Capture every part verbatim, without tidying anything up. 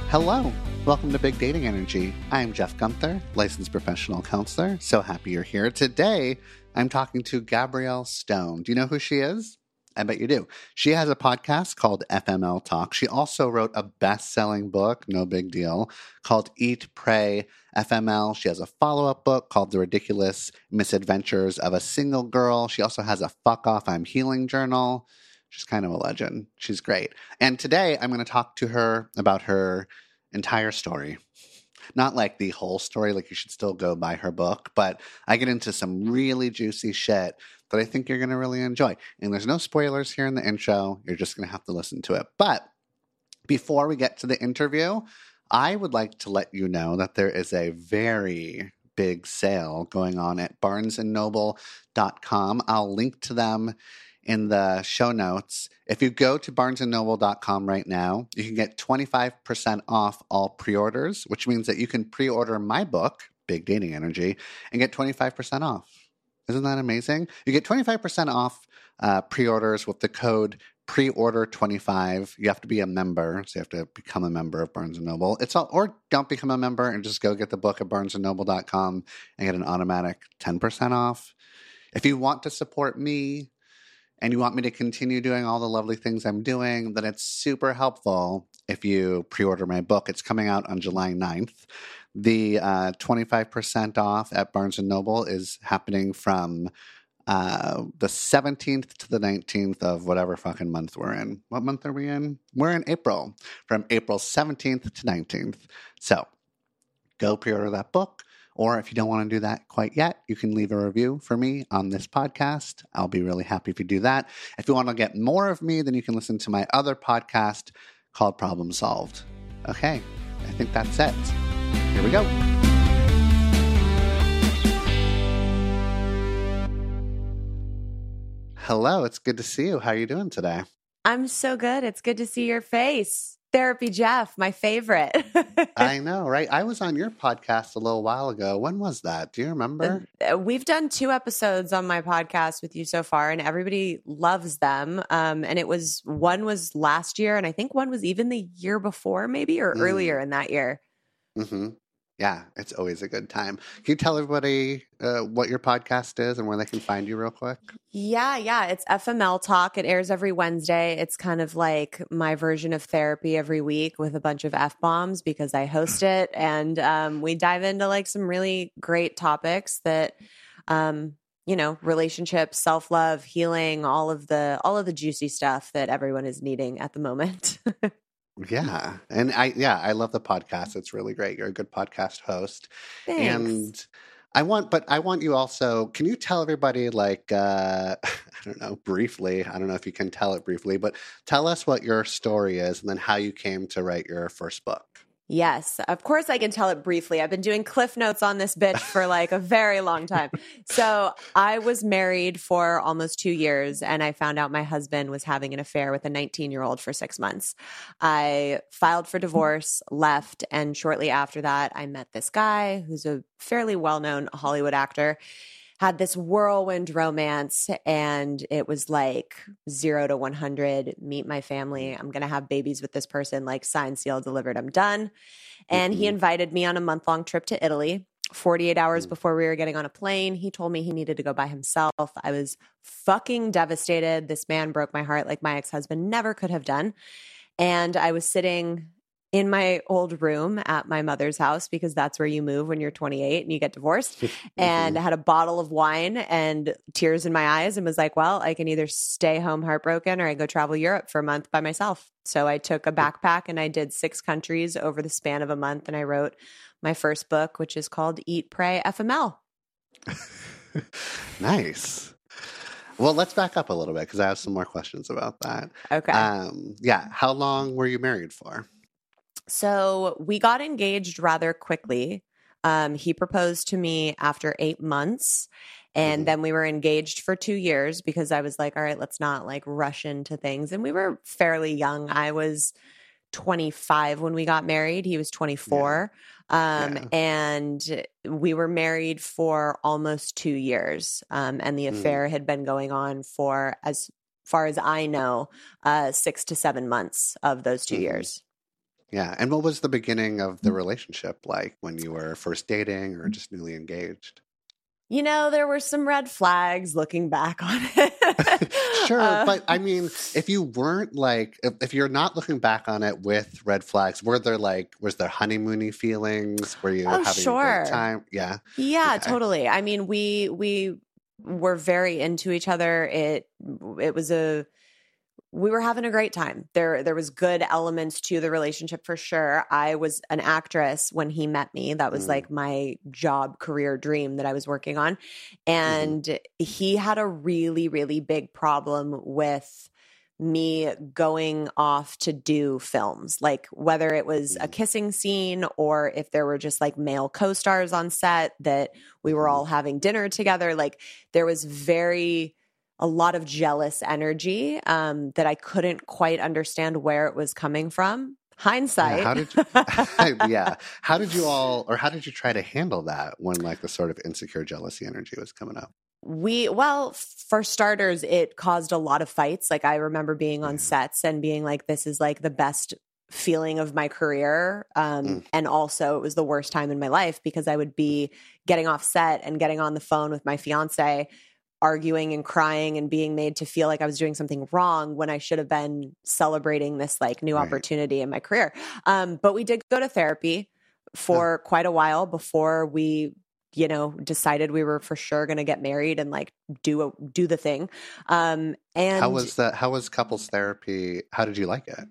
Hello, welcome to Big Dating Energy. I'm Jeff Gunther, licensed professional counselor. So happy you're here. Today, I'm talking to Gabrielle Stone. Do you know who she is? I bet you do. She has a podcast called F M L Talk. She also wrote a best-selling book, no big deal, called Eat, Pray, F M L. She has a follow-up book called The Ridiculous Misadventures of a Single Girl. She also has a Fuck Off, I'm Healing journal. She's kind of a legend. She's great. And today I'm going to talk to her about her entire story. Not like the whole story, like you should still go buy her book, but I get into some really juicy shit that I think you're going to really enjoy. And there's no spoilers here in the intro. You're just going to have to listen to it. But before we get to the interview, I would like to let you know that there is a very big sale going on at barnes and noble dot com. I'll link to them in the show notes. If you go to barnes and noble dot com right now, you can get twenty-five percent off all pre-orders, which means that you can pre-order my book, Big Dating Energy, and get twenty-five percent off. Isn't that amazing? You get twenty-five percent off uh, pre-orders with the code pre order twenty-five. You have to be a member, so you have to become a member of Barnes and Noble. It's all, or don't become a member and just go get the book at barnes and noble dot com and get an automatic ten percent off. If you want to support me, and you want me to continue doing all the lovely things I'm doing, then it's super helpful if you pre-order my book. It's coming out on July ninth. The uh, twenty-five percent off at Barnes and Noble is happening from uh, the seventeenth to the nineteenth of whatever fucking month we're in. What month are we in? We're in April. From April seventeenth to nineteenth. So go pre-order that book. Or if you don't want to do that quite yet, you can leave a review for me on this podcast. I'll be really happy if you do that. If you want to get more of me, then you can listen to my other podcast called Problem Solved. Okay, I think that's it. Here we go. Hello, it's good to see you. How are you doing today? I'm so good. It's good to see your face. Therapy Jeff, my favorite. I know, right? I was on your podcast a little while ago. When was that? Do you remember? Uh, We've done two episodes on my podcast with you so far, and everybody loves them. Um, and it was, one was last year, and I think one was even the year before, maybe, or mm. earlier in that year. Mm-hmm. Yeah, it's always a good time. Can you tell everybody uh, what your podcast is and where they can find you real quick? Yeah, yeah. It's F M L Talk. It airs every Wednesday. It's kind of like my version of therapy every week with a bunch of F-bombs because I host it. And um, we dive into like some really great topics that, um, you know, relationships, self-love, healing, all of the all of the juicy stuff that everyone is needing at the moment. Yeah. And I, yeah, I love the podcast. It's really great. You're a good podcast host. Thanks. And I want, but I want you also, can you tell everybody like, uh, I don't know, briefly, I don't know if you can tell it briefly, but tell us what your story is and then how you came to write your first book. Yes, of course I can tell it briefly. I've been doing cliff notes on this bitch for like a very long time. So I was married for almost two years and I found out my husband was having an affair with a nineteen-year-old for six months. I filed for divorce, left, and shortly after that, I met this guy who's a fairly well-known Hollywood actor. Had this whirlwind romance, and it was like zero to one hundred, meet my family. I'm going to have babies with this person, like signed, sealed, delivered, I'm done. And mm-hmm. he invited me on a month-long trip to Italy. forty-eight hours mm-hmm. before we were getting on a plane, he told me he needed to go by himself. I was fucking devastated. This man broke my heart like my ex-husband never could have done. And I was sitting in my old room at my mother's house because that's where you move when you're twenty-eight and you get divorced. And I had a bottle of wine and tears in my eyes and was like, well, I can either stay home heartbroken or I go travel Europe for a month by myself. So I took a backpack and I did six countries over the span of a month. And I wrote my first book, which is called Eat, Pray, F M L. Nice. Well, let's back up a little bit because I have some more questions about that. Okay. Um, yeah. How long were you married for? So we got engaged rather quickly. Um, he proposed to me after eight months. And mm-hmm. then we were engaged for two years because I was like, all right, let's not like rush into things. And we were fairly young. I was twenty-five when we got married. He was twenty-four. Yeah. Um, yeah. And we were married for almost two years. Um, and the affair mm-hmm. had been going on for, as far as I know, uh, six to seven months of those two mm-hmm. years. Yeah. And what was the beginning of the relationship like when you were first dating or just newly engaged? You know, there were some red flags looking back on it. Sure, uh, but I mean, if you weren't like, if, if you're not looking back on it with red flags, were there like, was there honeymoony feelings? Were you oh, having sure. a great time? Yeah. Yeah, Okay. totally. I mean, we we were very into each other. It it was a we were having a great time. There there was good elements to the relationship for sure. I was an actress when he met me. That was Mm. like my job career dream that I was working on. And Mm-hmm. he had a really really big problem with me going off to do films, like whether it was a Mm. kissing scene or if there were just like male co-stars on set that we were Mhm. all having dinner together. Like there was very a lot of jealous energy um, that I couldn't quite understand where it was coming from. Hindsight. Yeah, how did you, yeah, how did you all, or how did you try to handle that when like the sort of insecure jealousy energy was coming up? We, well, for starters, it caused a lot of fights. Like I remember being on Yeah. sets and being like, this is like the best feeling of my career. Um, Mm. and also it was the worst time in my life because I would be getting off set and getting on the phone with my fiance, arguing and crying and being made to feel like I was doing something wrong when I should have been celebrating this like new Right. opportunity in my career. Um, but we did go to therapy for quite a while before we, you know, decided we were for sure going to get married and like do a, do the thing. Um, and How was that? How was couples therapy? How did you like it?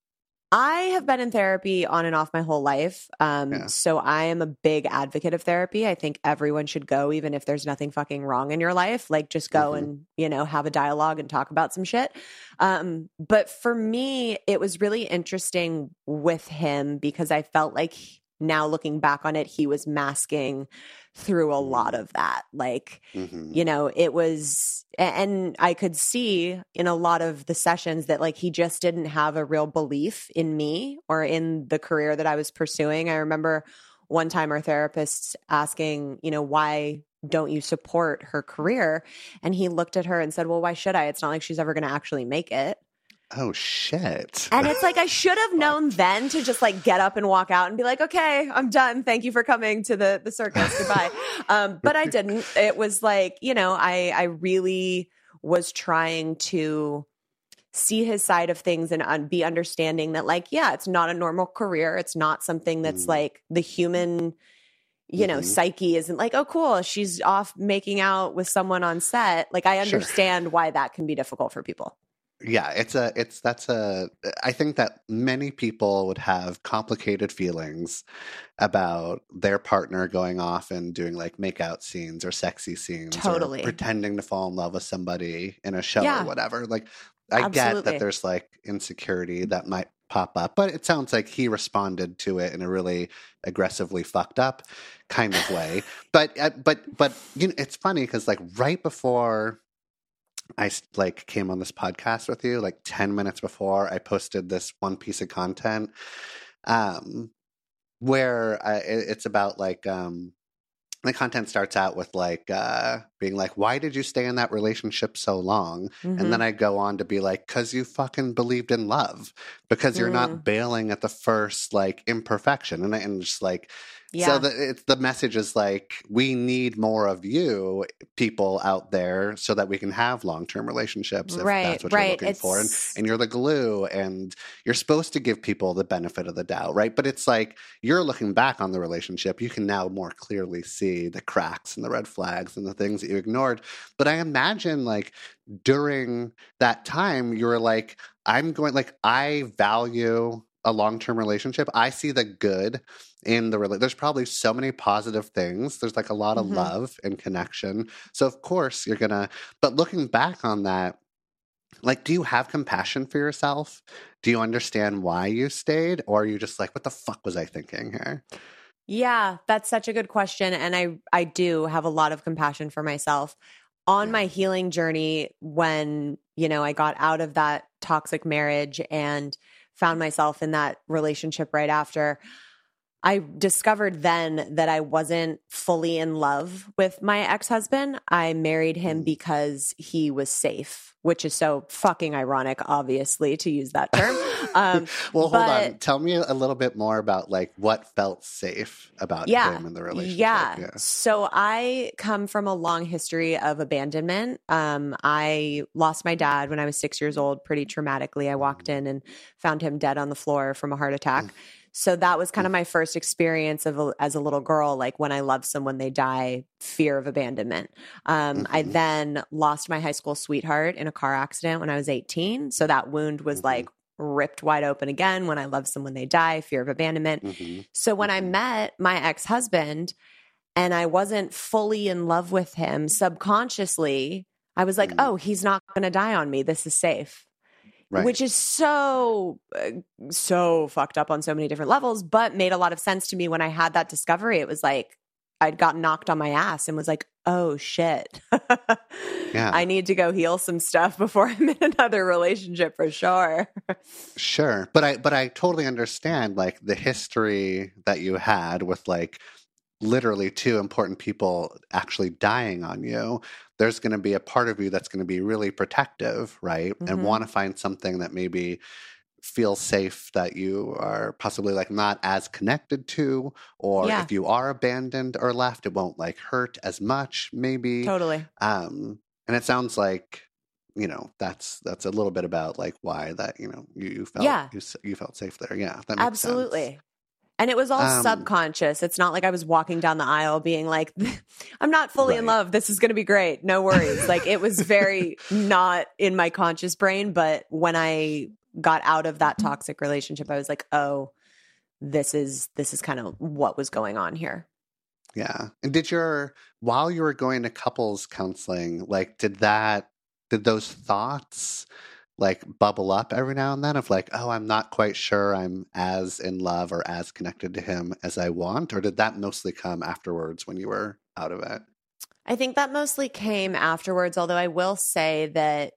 I have been in therapy on and off my whole life. Um, Yeah. So I am a big advocate of therapy. I think everyone should go, even if there's nothing fucking wrong in your life. Like just go Mhm. and, you know, have a dialogue and talk about some shit. Um, but for me, it was really interesting with him because I felt like he- now looking back on it, he was masking through a lot Mm. of that. Like, Mhm. you know, it was, a- and I could see in a lot of the sessions that like he just didn't have a real belief in me or in the career that I was pursuing. I remember one time our therapist asking, you know, why don't you support her career? And he looked at her and said, well, why should I? It's not like she's ever going to actually make it. Oh shit. And it's like I should have known then to just like get up and walk out and be like, okay, I'm done. Thank you for coming to the the circus. Goodbye. Um, but I didn't. It was like, you know, I I really was trying to see his side of things and un- be understanding that like, yeah, it's not a normal career. It's not something that's Mm. like the human, you know, Mhm. psyche isn't like, oh, cool, she's off making out with someone on set. Like I Sure. understand why that can be difficult for people. Yeah, it's a, it's, that's a, I think that many people would have complicated feelings about their partner going off and doing like makeout scenes or sexy scenes Totally. or pretending to fall in love with somebody in a show Yeah. or whatever. Like, I get Absolutely. that there's like insecurity that might pop up, but it sounds like he responded to it in a really aggressively fucked up kind of way. But, uh, but, but, you know, it's funny because like right before I like came on this podcast with you, like ten minutes before I posted this one piece of content, um, where I, it- it's about like, um, the content starts out with like uh, being like, why did you stay in that relationship so long? Mhm. And then I go on to be like, because you fucking believed in love, because you're Mm. not bailing at the first like imperfection. And, I- and just like, Yeah. so the, it's, the message is like, we need more of you people out there so that we can have long-term relationships if Right, that's what you're right. looking for. And, It's- and you're the glue and you're supposed to give people the benefit of the doubt, right? But it's like, you're looking back on the relationship, you can now more clearly see the cracks and the red flags and the things that you ignored. But I imagine like during that time, you were like, I'm going, like, I value a long-term relationship. I see the good in the relationship. There's probably so many positive things. There's like a lot of Mhm. love and connection. So of course you're gonna, but looking back on that, like, do you have compassion for yourself? Do you understand why you stayed? Or are you just like, what the fuck was I thinking here? Yeah, that's such a good question. And I, I do have a lot of compassion for myself. On Yeah. my healing journey, when, you know, I got out of that toxic marriage and found myself in that relationship right after, I discovered then that I wasn't fully in love with my ex-husband. I married him because he was safe, which is so fucking ironic, obviously, to use that term. Um, well, hold but, on. Tell me a little bit more about like what felt safe about yeah, him in the relationship. Yeah. yeah. So I come from a long history of abandonment. Um, I lost my dad when I was six years old, pretty traumatically. I walked in and found him dead on the floor from a heart attack. So that was kind of my first experience of a, as a little girl, like when I love someone, they die, fear of abandonment. Um, Mm-hmm. I then lost my high school sweetheart in a car accident when I was eighteen. So that wound was Mm-hmm. like ripped wide open again. When I love someone, they die, fear of abandonment. Mm-hmm. So when mm-hmm. I met my ex-husband and I wasn't fully in love with him, subconsciously, I was like, mm-hmm. oh, he's not going to die on me. This is safe. Right. Which is so, uh, so fucked up on so many different levels, but made a lot of sense to me when I had that discovery. It was like I'd got knocked on my ass and was like, oh shit. yeah. I need to go heal some stuff before I'm in another relationship for sure. Sure. But I but I totally understand like the history that you had with like literally two important people actually dying on you. There's going to be a part of you that's going to be really protective, right? Mm-hmm. And want to find something that maybe feels safe, that you are possibly like not as connected to, or yeah. if you are abandoned or left, it won't like hurt as much, maybe. Totally. Um, and it sounds like, you know, that's that's a little bit about like why that, you know, you, you felt yeah. you, you felt safe there. Yeah, that makes Absolutely. sense. And it was all um, subconscious. It's not like I was walking down the aisle being like, I'm not fully right. in love. This is going to be great. No worries. Like it was very not in my conscious brain. But when I got out of that toxic relationship, I was like, oh, this is, this is kind of what was going on here. Yeah. And did your, while you were going to couples counseling, like, did that, did those thoughts like bubble up every now and then of like, oh, I'm not quite sure I'm as in love or as connected to him as I want? Or did that mostly come afterwards when you were out of it? I think that mostly came afterwards, although I will say that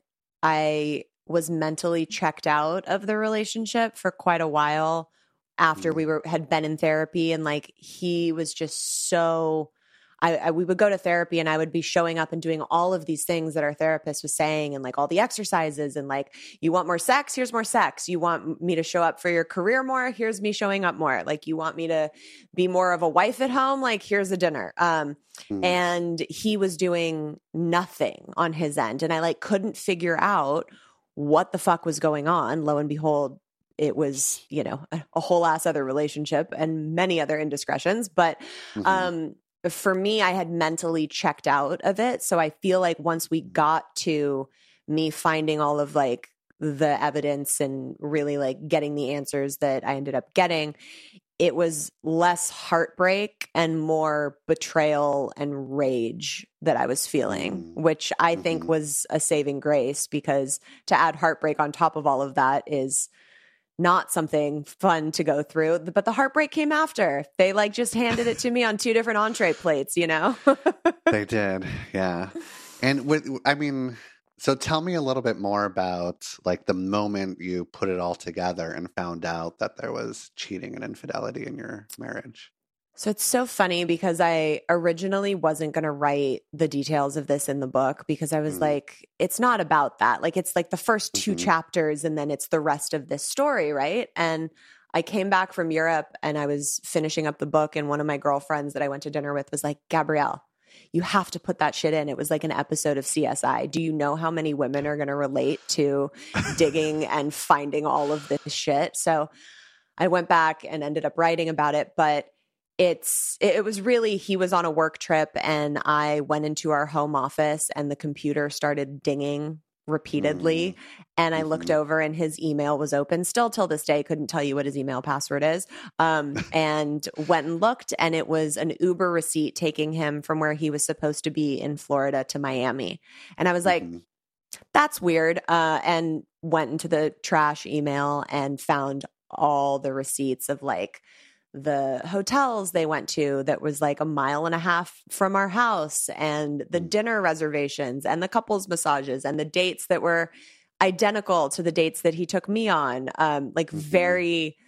I was mentally checked out of the relationship for quite a while after mm. we were had been in therapy. And like he was just so I, I we would go to therapy and I would be showing up and doing all of these things that our therapist was saying, and like all the exercises, and like, you want more sex? Here's more sex. You want me to show up for your career more? Here's me showing up more. Like, you want me to be more of a wife at home? Like, here's a dinner. Um, mm. And he was doing nothing on his end. And I like couldn't figure out what the fuck was going on. Lo and behold, it was, you know, a, a whole ass other relationship and many other indiscretions. But, mm-hmm. um, for me, I had mentally checked out of it. So I feel like once we got to me finding all of like the evidence and really like getting the answers that I ended up getting, it was less heartbreak and more betrayal and rage that I was feeling, which I mm-hmm. think was a saving grace, because to add heartbreak on top of all of that is not something fun to go through. But the heartbreak came after. They like just handed it to me on two different entree plates, you know? They did. Yeah. And with, I mean, so tell me a little bit more about like the moment you put it all together and found out that there was cheating and infidelity in your marriage. So it's so funny because I originally wasn't going to write the details of this in the book, because I was mm-hmm. like, it's not about that. Like, it's like the first two mm-hmm. chapters and then it's the rest of this story, right? And I came back from Europe and I was finishing up the book, and one of my girlfriends that I went to dinner with was like, Gabrielle, you have to put that shit in. It was like an episode of C S I. Do you know how many women are going to relate to digging and finding all of this shit? So I went back and ended up writing about it, but It's, it was really, he was on a work trip and I went into our home office and the computer started dinging repeatedly. Mm. And I mm-hmm. looked over and his email was open. Still till this day, couldn't tell you what his email password is. Um, and went and looked, and it was an Uber receipt taking him from where he was supposed to be in Florida to Miami. And I was like, mm-hmm. that's weird. Uh, and went into the trash email and found all the receipts of like the hotels they went to that was like a mile and a half from our house, and the dinner reservations and the couples massages and the dates that were identical to the dates that he took me on. Um, like mm-hmm. very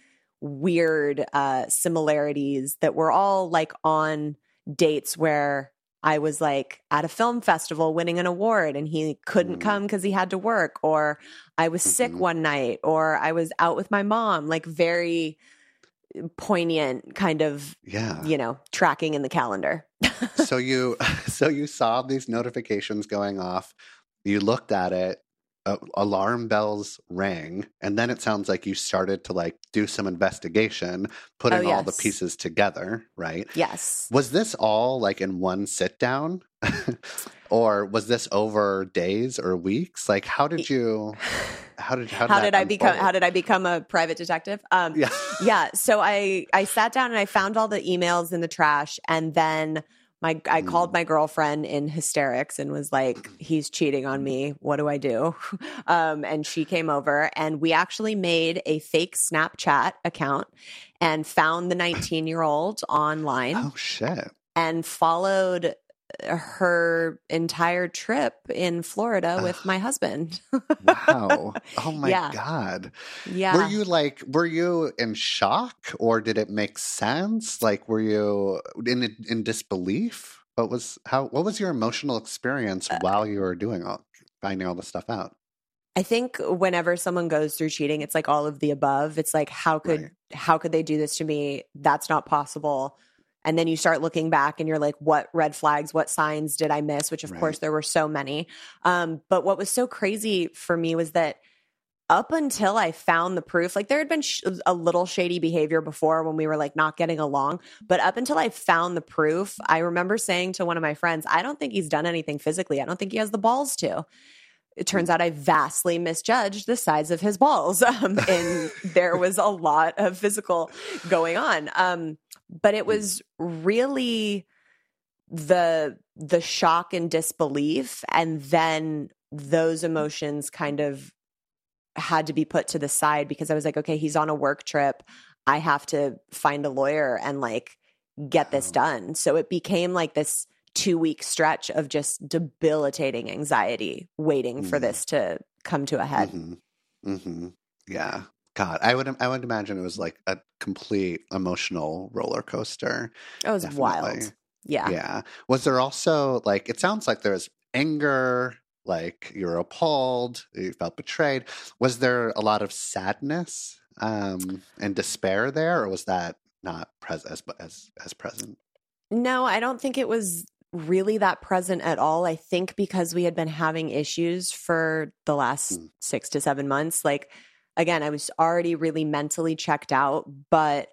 weird uh, similarities that were all like on dates where I was like at a film festival winning an award and he couldn't Mm. come because he had to work, or I was sick Mhm. one night, or I was out with my mom, like very poignant kind of, Yeah. you know, tracking in the calendar. So you so you saw these notifications going off. You looked at it, uh, alarm bells rang, and then it sounds like you started to like do some investigation, putting Oh, all the yes. pieces together, right? Yes. Was this all like in one sit down? Or was this over days or weeks? Like how did you how did how did, how that did I become unfold? how did I become a private detective? Um Yeah. yeah, so I I sat down and I found all the emails in the trash, and then my I Mm. called my girlfriend in hysterics and was like, he's cheating on me. What do I do? Um and she came over and we actually made a fake Snapchat account and found the nineteen-year-old online Oh shit. and followed her entire trip in Florida with my husband. Wow. Oh my Yeah. God. Yeah. Were you like, were you in shock or did it make sense? Like, were you in in disbelief? What was how? What was your emotional experience Uh, while you were doing all finding all this stuff out? I think whenever someone goes through cheating, it's like all of the above. It's like, how could Right. how could they do this to me? That's not possible. And then you start looking back and you're like, what red flags, what signs did I miss? Which of Right. course there were so many. Um, but what was so crazy for me was that up until I found the proof, like there had been sh- a little shady behavior before when we were like not getting along. But up until I found the proof, I remember saying to one of my friends, I don't think he's done anything physically. I don't think he has the balls to. It turns out I vastly misjudged the size of his balls. Um, and there was a lot of physical going on. Um, but it was really the the shock and disbelief, and then those emotions kind of had to be put to the side because I was like, okay, he's on a work trip. I have to find a lawyer and like get this Wow. done. So it became like this two week stretch of just debilitating anxiety waiting for Mm. this to come to a head. Mm-hmm. Mm-hmm. Yeah. God, I would I would imagine it was like a complete emotional roller coaster. It was Definitely. wild. Yeah. Yeah. Was there also like it sounds like there was anger, like you were appalled, you felt betrayed. Was there a lot of sadness um and despair there, or was that not present as as as present? No, I don't think it was really that present at all. I think because we had been having issues for the last Mm. six to seven months, like, again, I was already really mentally checked out, but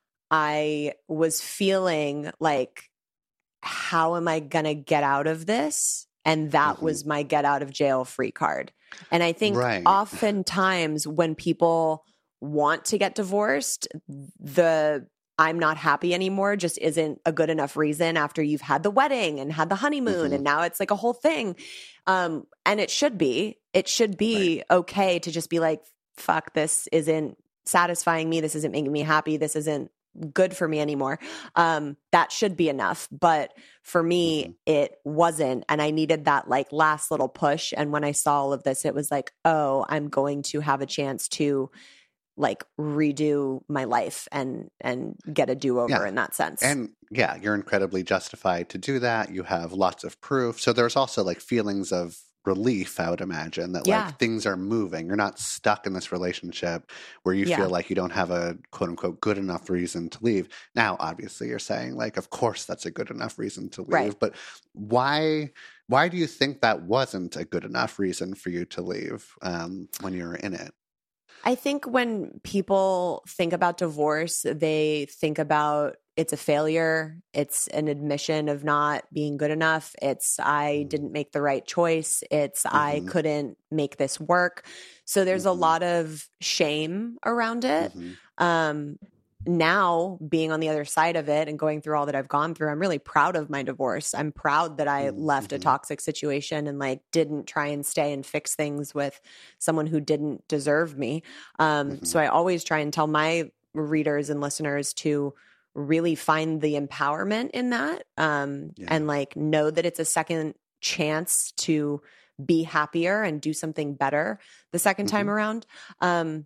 I was feeling like, how am I going to get out of this? And that Mm-hmm. was my get out of jail free card. And I think Right. oftentimes when people want to get divorced, the I'm not happy anymore just isn't a good enough reason after you've had the wedding and had the honeymoon Mm-hmm. and now it's like a whole thing. Um, and it should be. It should be okay to just be like, fuck, this isn't satisfying me. This isn't making me happy. This isn't good for me anymore. Um, that should be enough. But for me, Mm-hmm. it wasn't. And I needed that like last little push. And when I saw all of this, it was like, oh, I'm going to have a chance to like redo my life and and get a do-over Yeah. in that sense. And yeah, you're incredibly justified to do that. You have lots of proof. So there's also like feelings of relief, I would imagine, that Yeah. like things are moving. You're not stuck in this relationship where you Yeah. feel like you don't have a quote unquote good enough reason to leave. Now, obviously you're saying like, of course that's a good enough reason to leave, Right. but why why do you think that wasn't a good enough reason for you to leave um, when you were in it? I think when people think about divorce, they think about it's a failure. It's an admission of not being good enough. It's I Mhm. didn't make the right choice. It's I Mhm. couldn't make this work. So there's a Mhm. lot of shame around it. Mhm. Um, now being on the other side of it and going through all that I've gone through, I'm really proud of my divorce. I'm proud that I Mhm. left a Mhm. toxic situation and like didn't try and stay and fix things with someone who didn't deserve me. Um, so Mhm. I always try and tell my readers and listeners to really find the empowerment in that, um, Yeah. and like know that it's a second chance to be happier and do something better the second time Mhm. around. Um,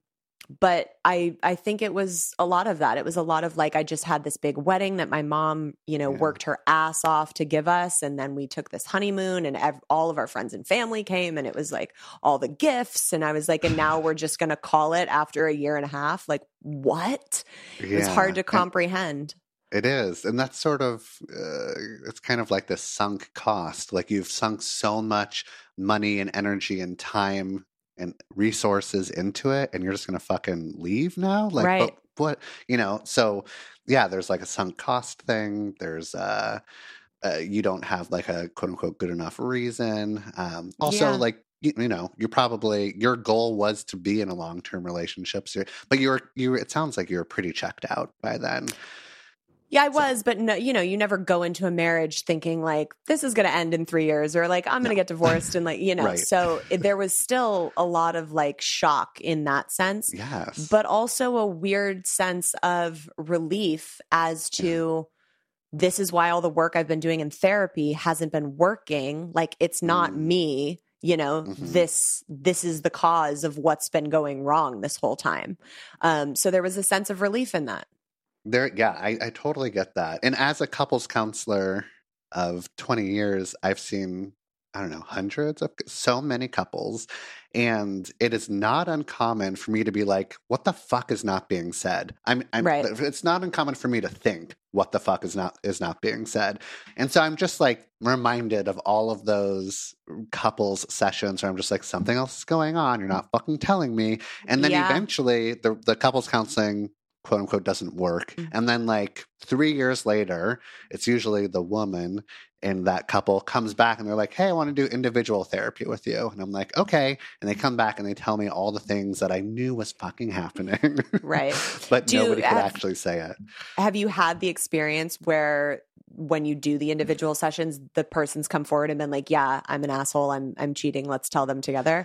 but I I think it was a lot of that. It was a lot of like I just had this big wedding that my mom, you know, Yeah. worked her ass off to give us, and then we took this honeymoon, and ev- all of our friends and family came, and it was like all the gifts, and I was like, and now we're just gonna call it after a year and a half. Like what? It was hard Yeah. to And comprehend. it is. And that's sort of, uh, it's kind of like this sunk cost. Like you've sunk so much money and energy and time and resources into it, and you're just going to fucking leave now? Like, but Right. what, you know? So, yeah, there's like a sunk cost thing. There's, uh, uh, you don't have like a quote unquote good enough reason. Um, also, Yeah. like, you, you know, you're probably, your goal was to be in a long term relationship. So, but you were, you were, it sounds like you were pretty checked out by then. Yeah, I So, was, but no, you know, you never go into a marriage thinking like this is going to end in three years or like I'm going to no. get divorced and like, you know, Right. so it, there was still a lot of like shock in that sense, Yes. but also a weird sense of relief as Yeah. to this is why all the work I've been doing in therapy hasn't been working. Like it's not Mm. me, you know, Mhm. this, this is the cause of what's been going wrong this whole time. Um, so there was a sense of relief in that. There, yeah, I, I totally get that. And as a couples counselor of twenty years, I've seen, I don't know, hundreds of so many couples. And it is not uncommon for me to be like, what the fuck is not being said? I'm, I'm Right. It's not uncommon for me to think what the fuck is not is not being said. And so I'm just like reminded of all of those couples sessions where I'm just like, something else is going on. You're not fucking telling me. And then Yeah. eventually the the couples counseling quote unquote doesn't work. Mm. And then like three years later, it's usually the woman in that couple comes back and they're like, hey, I want to do individual therapy with you. And I'm like, okay. And they come back and they tell me all the things that I knew was fucking happening. Right. But Do you nobody could have- actually say it. Have you had the experience where when you do the individual sessions, the person's come forward and been like, yeah, I'm an asshole. I'm, I'm cheating. Let's tell them together.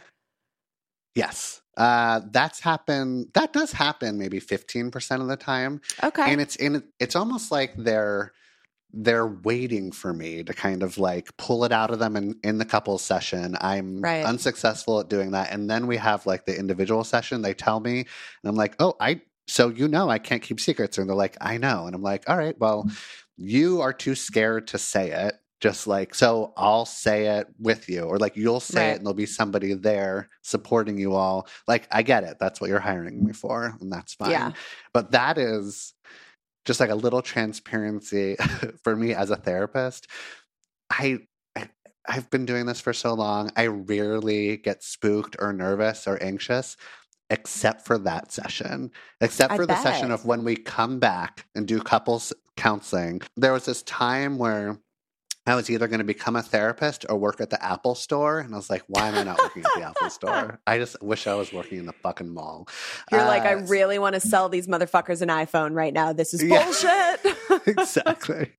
Yes. Uh, that's happened. That does happen maybe fifteen percent of the time. Okay. And it's in, it's almost like they're, they're waiting for me to kind of like pull it out of them in, in the couples session. I'm Right. unsuccessful at doing that. And then we have like the individual session. They tell me, and I'm like, oh, I, so you know, I can't keep secrets. And they're like, I know. And I'm like, all right, well, you are too scared to say it. Just like, so I'll say it with you, or like you'll say Right. it and there'll be somebody there supporting you all. Like, I get it. That's what you're hiring me for. And that's fine. Yeah. But that is just like a little transparency for me as a therapist. I, I I've been doing this for so long. I rarely get spooked or nervous or anxious, except for that session. Except I for the session bet. of when we come back and do couples counseling. There was this time where I was either going to become a therapist or work at the Apple store. And I was like, why am I not working at the Apple store? I just wish I was working in the fucking mall. You're like, I Uh, really want to sell these motherfuckers an iPhone right now. This is Yeah. bullshit. Exactly.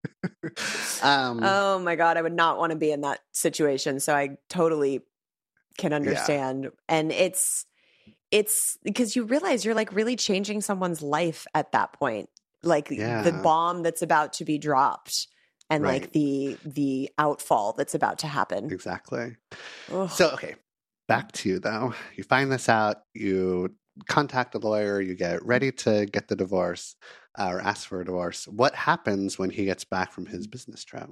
um, Oh my God. I would not want to be in that situation. So I totally can understand. And it's, it's because you realize you're like really changing someone's life at that point. Like Yeah. the bomb that's about to be dropped and Right. like the, the outfall that's about to happen. Exactly. Ugh. So, okay, back to you though. You find this out, you contact a lawyer, you get ready to get the divorce uh, or ask for a divorce. What happens when he gets back from his business trip?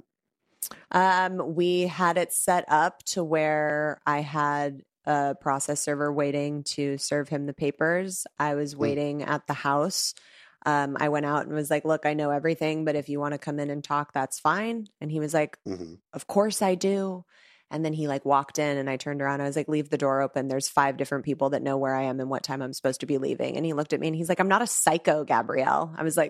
Um, we had it set up to where I had a process server waiting to serve him the papers. I was waiting at the house. Um, I went out and was like, look, I know everything, but if you want to come in and talk, that's fine. And he was like, hmm of course I do. And then he like walked in and I turned around. I was like, leave the door open. There's five different people that know where I am and what time I'm supposed to be leaving. And he looked at me and he's like, I'm not a psycho, Gabrielle. I was like,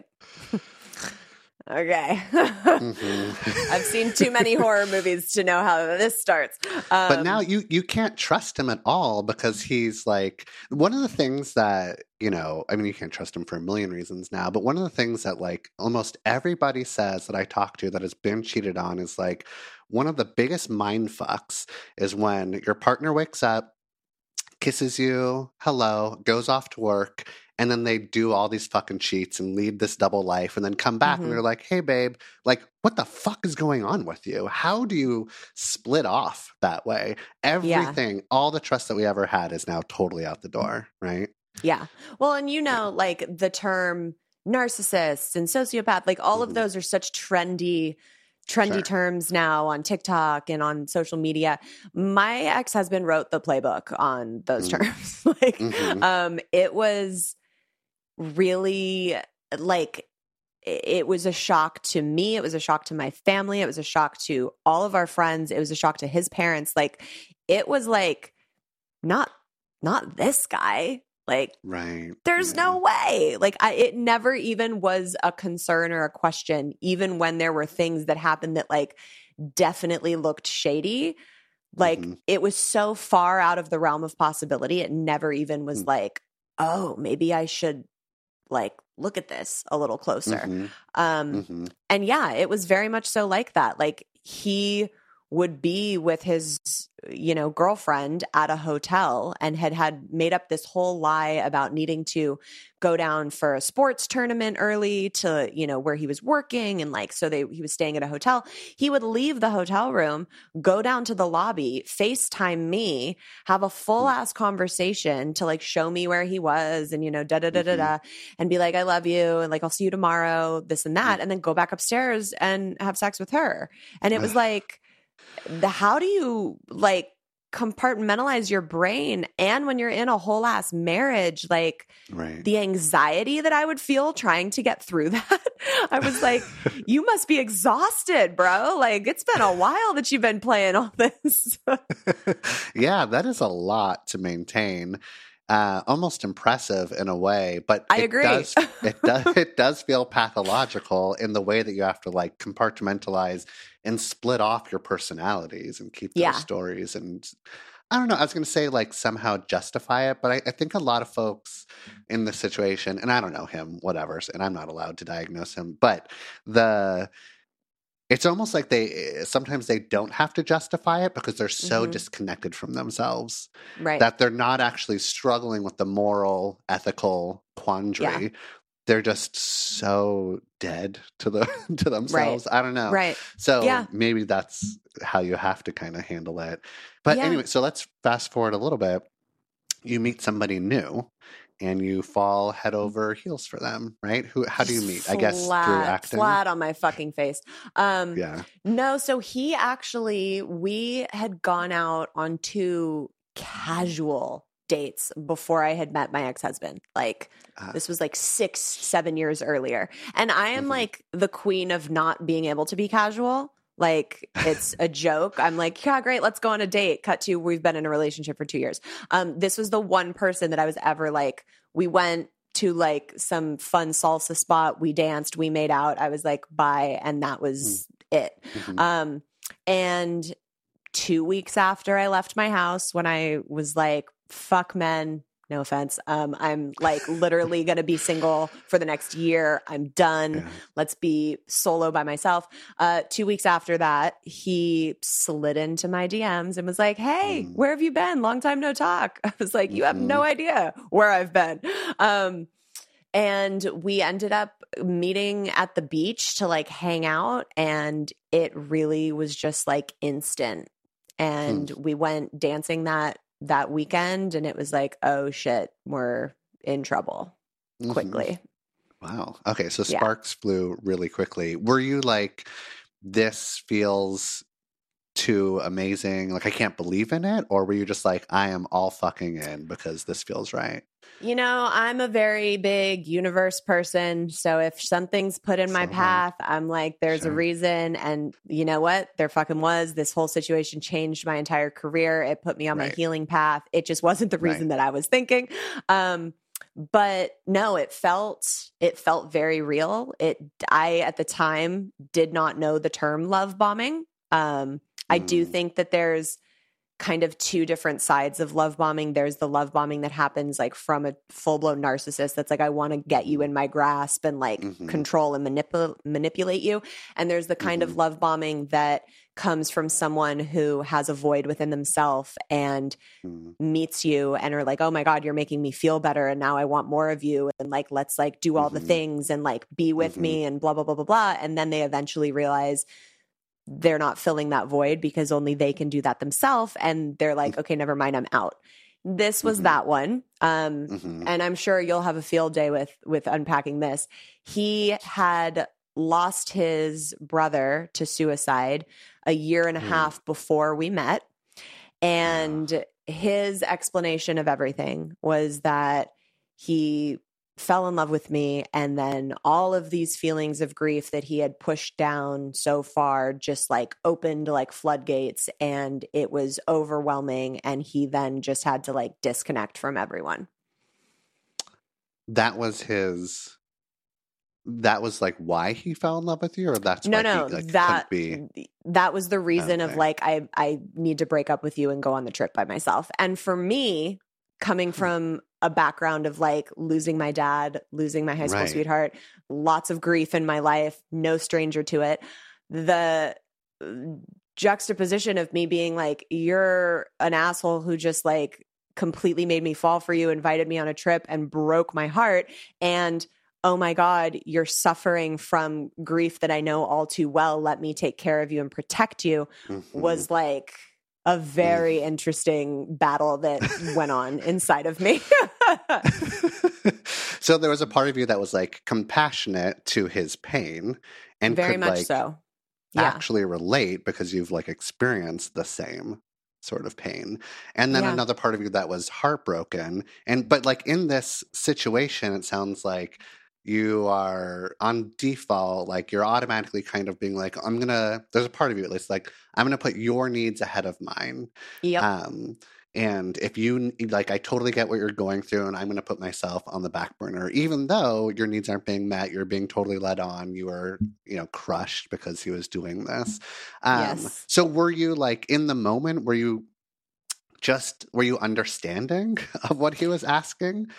okay. hmm I've seen too many horror movies to know how this starts. Um, But now you you can't trust him at all because he's like one of the things that, you know, I mean, you can't trust him for a million reasons now, but one of the things that like almost everybody says that I talk to that has been cheated on is like one of the biggest mind fucks is when your partner wakes up, kisses you, hello, goes off to work, and then they do all these fucking cheats and lead this double life and then come back Mhm. and they're like, hey, babe, like, what the fuck is going on with you? How do you split off that way? Everything, all the trust that we ever had is now totally out the door, right? Yeah. Well, and you know, like the term narcissist and sociopath, like all of Mhm. those are such trendy, trendy Sure. terms now on TikTok and on social media. My ex-husband wrote the playbook on those Mhm. terms. Like, Mhm. um, it was really like it was a shock to me. It was a shock to my family. It was a shock to all of our friends. It was a shock to his parents. Like, it was like, not, not this guy. Like, Right. there's Yeah. no way. Like, I, it never even was a concern or a question, even when there were things that happened that like definitely looked shady. Like, Mhm. it was so far out of the realm of possibility. It never even was Mm. like, oh, maybe I should like look at this a little closer. Mhm. Um, Mhm. and yeah, it was very much so like that. Like, he would be with his, you know, girlfriend at a hotel and had had made up this whole lie about needing to go down for a sports tournament early to, you know, where he was working. And like, so they, he was staying at a hotel. He would leave the hotel room, go down to the lobby, FaceTime me, have a full ass conversation to like show me where he was and, you know, da da da da Mhm. da, and be like, I love you. And like, I'll see you tomorrow, this and that. Mm. And then go back upstairs and have sex with her. And it was Ugh. like, the how do you like compartmentalize your brain, and when you're in a whole ass marriage, like Right. the anxiety that I would feel trying to get through that. I was like, you must be exhausted, bro. Like, it's been a while that you've been playing all this. Yeah, that is a lot to maintain. Uh, almost impressive in a way, but I it agree. does it does it does feel pathological in the way that you have to like compartmentalize and split off your personalities and keep those Yeah. stories. And I don't know, I was going to say like somehow justify it, but I, I think a lot of folks in this situation, and I don't know him, whatever, and I'm not allowed to diagnose him, but the it's almost like they sometimes they don't have to justify it because they're so Mhm. disconnected from themselves Right. that they're not actually struggling with the moral, ethical quandary. Yeah. They're just so dead to the to themselves. I don't know. Right. So Yeah. maybe that's how you have to kind of handle it. But Yeah. anyway, so let's fast forward a little bit. You meet somebody new and you fall head over heels for them, right? Who how do you Just meet? I guess through flat, acting. flat on my fucking face. Um, Yeah. no, so he actually, we had gone out on two casual dates before I had met my ex-husband. Like, Uh, this was like six, seven years earlier. And I am Mhm. like the queen of not being able to be casual. Like, it's a joke. I'm like, yeah, great, let's go on a date. Cut to, we've been in a relationship for two years. Um, this was the one person that I was ever like, we went to like some fun salsa spot. We danced, we made out. I was like, bye. And that was it. Mhm. Um, and two weeks after I left my house, when I was like, fuck men, no offense. Um, I'm like literally going to be single for the next year. I'm done. Yeah. Let's be solo by myself. Uh, two weeks after that, he slid into my D Ms and was like, hey, Mm. where have you been? Long time no talk. I was like, you have Mhm. no idea where I've been. Um, and we ended up meeting at the beach to like hang out. And it really was just like instant. And we went dancing that that weekend, and it was like, oh shit, we're in trouble Mhm. quickly. Wow. Okay, so Yeah. sparks flew really quickly. Were you like, this feels too amazing, like I can't believe in it? Or were you just like, I am all fucking in because this feels right? You know, I'm a very big universe person. So if something's put in my So am I. path, I'm like, there's Sure. a reason. And you know what? There fucking was. This whole situation changed my entire career. It put me on my Right. healing path. It just wasn't the reason Right. that I was thinking. Um, but no, it felt it felt very real. It I at the time did not know the term love bombing. Um, I do Mm. think that there's kind of two different sides of love bombing. There's the love bombing that happens like from a full blown narcissist that's like, I want to get you in my grasp and like Mhm. control and manipul- manipulate you. And there's the kind Mhm. of love bombing that comes from someone who has a void within themselves and Mm. meets you and are like, oh my God, you're making me feel better. And now I want more of you. And like, let's like do all the Mhm. things and like be with Mhm. me and blah, blah, blah, blah, blah. And then they eventually realize they're not filling that void because only they can do that themselves. And they're like, okay, never mind, I'm out. this was Mhm. that one. Um, Mhm. and I'm sure you'll have a field day with with unpacking this. He had lost his brother to suicide a year and a Mm. half before we met. And his explanation of everything was that he fell in love with me, and then all of these feelings of grief that he had pushed down so far just like opened like floodgates, and it was overwhelming, and he then just had to like disconnect from everyone. That was his that was like why he fell in love with you, or that's No, why no, he like that couldn't be that was the reason of okay. like I I need to break up with you and go on the trip by myself. And for me, coming from a background of like losing my dad, losing my high school Right. sweetheart, lots of grief in my life, no stranger to it. The juxtaposition of me being like, you're an asshole who just like completely made me fall for you, invited me on a trip and broke my heart. And oh my God, you're suffering from grief that I know all too well. Let me take care of you and protect you, Mhm. was like a very interesting battle that went on inside of me. So there was a part of you that was like compassionate to his pain and Very could much like so. Yeah. actually relate because you've like experienced the same sort of pain. And then Yeah. another part of you that was heartbroken. And but like in this situation, it sounds like you are on default, like you're automatically kind of being like, I'm gonna, there's a part of you at least like, I'm gonna put your needs ahead of mine. Yep. Um, and if you like, I totally get what you're going through, and I'm going to put myself on the back burner, even though your needs aren't being met. You're being totally led on. You are, you know, crushed because he was doing this. Um, Yes. So were you like in the moment? Were you just were you understanding of what he was asking?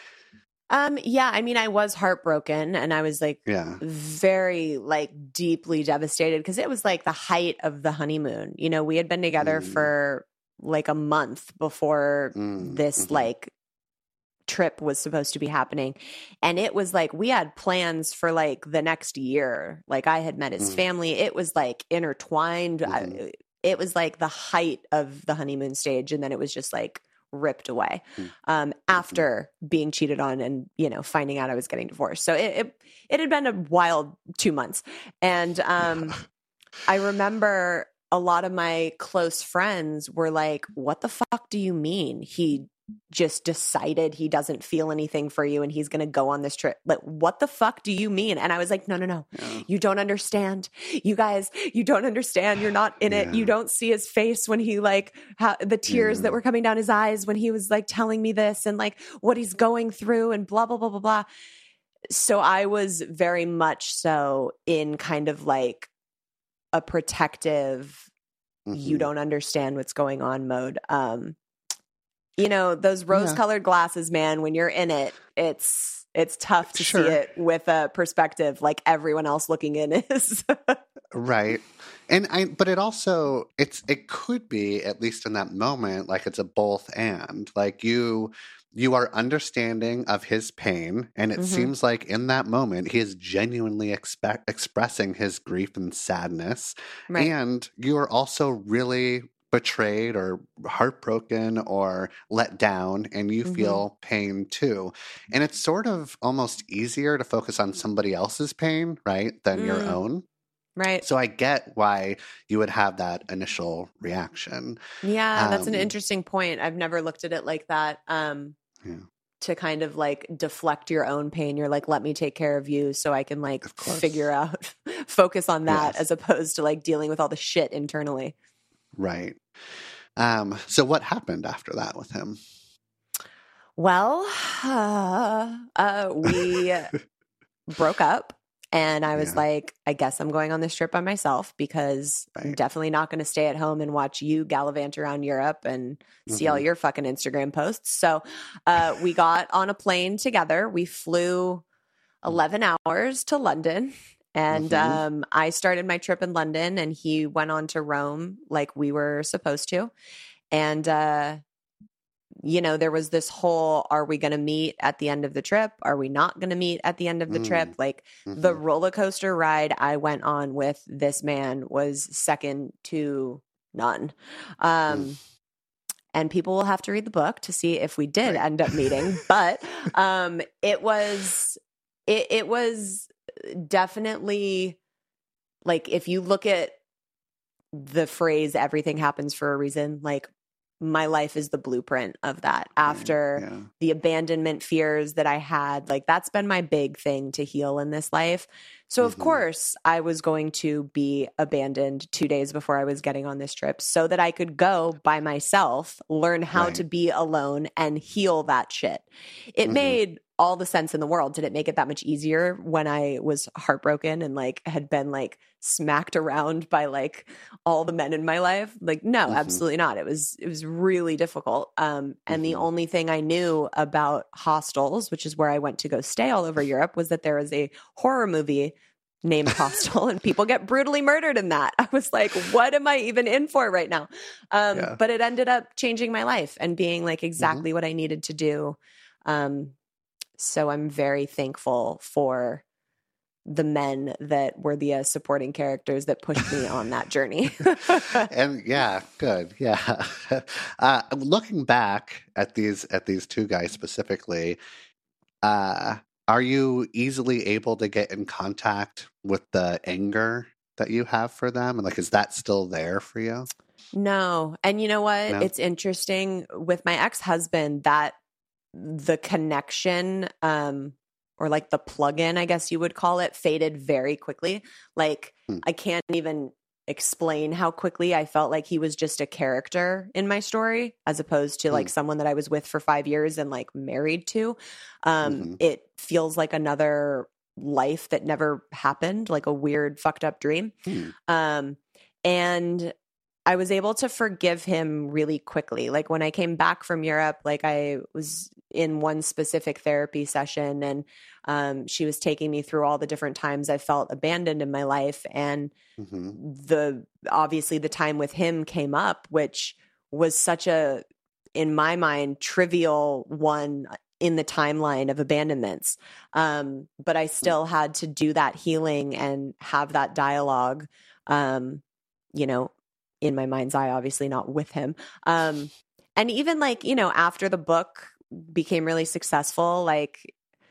Um, yeah, I mean, I was heartbroken, and I was like Yeah. very like deeply devastated because it was like the height of the honeymoon. You know, we had been together Mm, for like a month before mm, this mhm, like trip was supposed to be happening. And it was like we had plans for like the next year. Like I had met his mm, family. It was like intertwined. mhm, I, it was like the height of the honeymoon stage, and then it was just like ripped away mm, um, mhm. after being cheated on and, you know, finding out I was getting divorced. So it it, it had been a wild two months. And um, Yeah. I remember a lot of my close friends were like, what the fuck do you mean? He just decided he doesn't feel anything for you and he's going to go on this trip. Like, what the fuck do you mean? And I was like, no, no, no. Yeah. You don't understand. You guys, you don't understand. You're not in it. You Yeah. don't see his face when he like ha- the tears Yeah. that were coming down his eyes when he was like telling me this and like what he's going through and blah, blah, blah, blah, blah. So I was very much so in kind of like a protective, you Mhm. don't understand what's going on mode. Um, you know, those rose Yeah. colored glasses, man, when you're in it, it's, it's tough to Sure. see it with a perspective like everyone else looking in is. Right. And I but it also it's it could be, at least in that moment, like it's a both and. Like you you are understanding of his pain, and it Mhm. seems like in that moment he is genuinely expect, expressing his grief and sadness. Right. And you are also really betrayed or heartbroken or let down, and you Mhm. feel pain too. And it's sort of almost easier to focus on somebody else's pain, right, than your Mm, own. right. So I get why you would have that initial reaction. Yeah, that's an Um, interesting point. I've never looked at it like that. Um, yeah, to kind of like deflect your own pain. You're like, let me take care of you so I can like of course. figure out, focus on that Yes. as opposed to like dealing with all the shit internally. Right. Um, so what happened after that with him? Well, uh, uh, we broke up. And I was Yeah. like, I guess I'm going on this trip by myself because I'm Right. definitely not going to stay at home and watch you gallivant around Europe and see all Mhm. your fucking Instagram posts. So uh, we got on a plane together. We flew eleven hours to London. And Mhm. um, I started my trip in London and he went on to Rome like we were supposed to. And uh, you know, there was this whole, are we going to meet at the end of the trip? Are we not going to meet at the end of the Mm. trip? Like the Mhm. roller coaster ride I went on with this man was second to none. Um, Mm. and people will have to read the book to see if we did Right. end up meeting. But um, it was, it, it was definitely like, if you look at the phrase, everything happens for a reason, like my life is the blueprint of that. After Yeah. the abandonment fears that I had, like that's been my big thing to heal in this life. So of Mhm. course I was going to be abandoned two days before I was getting on this trip so that I could go by myself, learn how Right. to be alone and heal that shit. It Mhm. made all the sense in the world. Did it make it that much easier when I was heartbroken and like had been like smacked around by like all the men in my life? Like, no, Mhm. absolutely not. It was, it was really difficult. Um, and the Mhm. only thing I knew about hostels, which is where I went to go stay all over Europe, was that there was a horror movie named Hostel and people get brutally murdered in that. I was like, what am I even in for right now? Um, Yeah. but it ended up changing my life and being like Mhm. exactly what I needed to do. Um, so I'm very thankful for the men that were the uh, supporting characters that pushed me on that journey. And yeah, good. Yeah. Uh, looking back at these at these two guys specifically, uh, are you easily able to get in contact with the anger that you have for them? And like, is that still there for you? No. And you know what? No. It's interesting with my ex-husband that the connection, um, or like the plug-in, I guess you would call it, faded very quickly. Like Hmm. I can't even explain how quickly I felt like he was just a character in my story, as opposed to Hmm. like someone that I was with for five years and like married to. Um, Mhm. it feels like another life that never happened, like a weird fucked up dream. Hmm. Um, and I was able to forgive him really quickly. Like when I came back from Europe, like I was in one specific therapy session and um, she was taking me through all the different times I felt abandoned in my life. And Mhm. the, obviously the time with him came up, which was such a, in my mind, trivial one in the timeline of abandonments. Um, but I still had to do that healing and have that dialogue, um, you know, in my mind's eye, obviously not with him. Um, and even like, you know, after the book became really successful, like